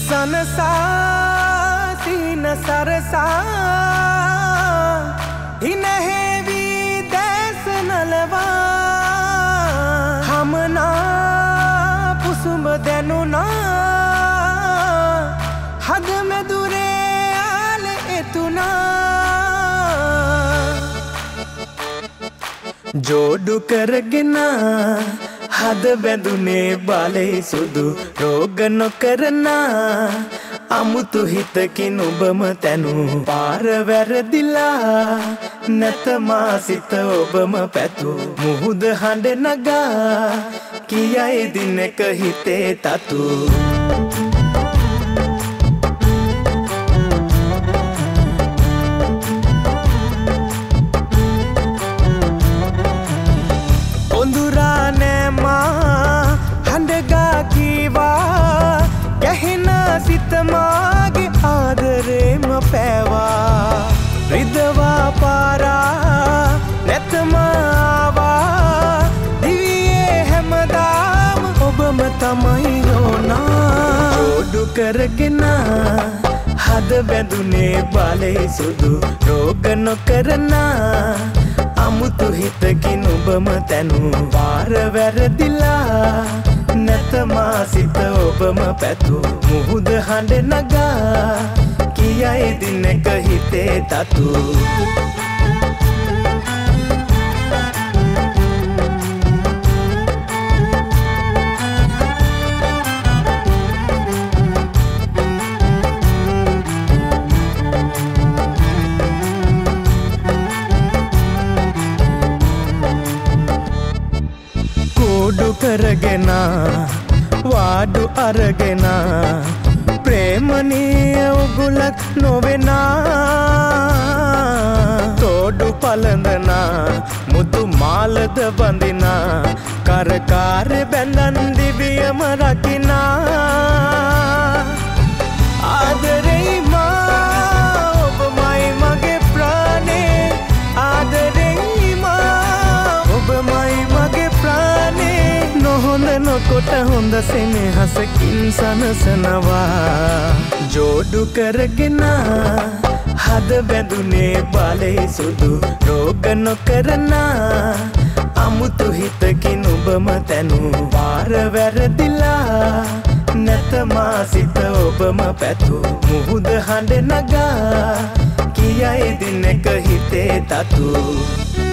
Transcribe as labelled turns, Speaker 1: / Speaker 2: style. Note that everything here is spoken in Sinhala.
Speaker 1: සනසා සීන සරසා හිනහෙවි දැස නලවා හමනා පුසුඹ දැනුනා හද මෙදුරේ ආල එතුනා ජෝඩු කරගෙන හද බැඳුනේ බාලේ සුදු රෝග නොකරන අමුතු හිතකින් ඔබම තැනු පාර වැරදිලා නැත මා සිත ඔබම පැතු මුහුද හඬ නගා කියයි දිනක හිතේ තතු සිතමාගේ ආදරේම පැවා රිදවා පාරා නැතමාවා දිවියේ හැමදාම ඔබම තමයි ඕනා ජෝඩු කරගෙන හද බැඳුනේ බාලේ සුදු රෝග නොකරන අමුතු හිතකින් ඔබම තැනු පාර වැරදිලා නැත මා සිත ඔබම පැතු මුහුද හඬ නගා කියයි දිනක හිතේ තතු කෝඩු කරගෙන වාඩු අරගෙන ප්‍රේමනීය උගුලක් නොවෙනා තෝඩු පලඳන මුතු මාලද බඳිනා කරකාරෙ බැඳන් දිවියම රකිනා ආදරෙයි මා ඔබමයි මගේ ප්‍රාණේ ආදරෙයි මා ඔබමයි මගේ ප්‍රාණේ නොහොඳ නොකොට හොඳ සෙනෙහසකින් සනසනවා ජෝඩු කරගෙන හද බැඳුනේ බාලේ සුදු රෝග නොකරන අමුතු හිතකින් ඔබම තැනු පාර වැරදිලා නැත මා සිත ඔබම පැතු මුහුද හඬ නගා කියයි දිනක හිතේ තතු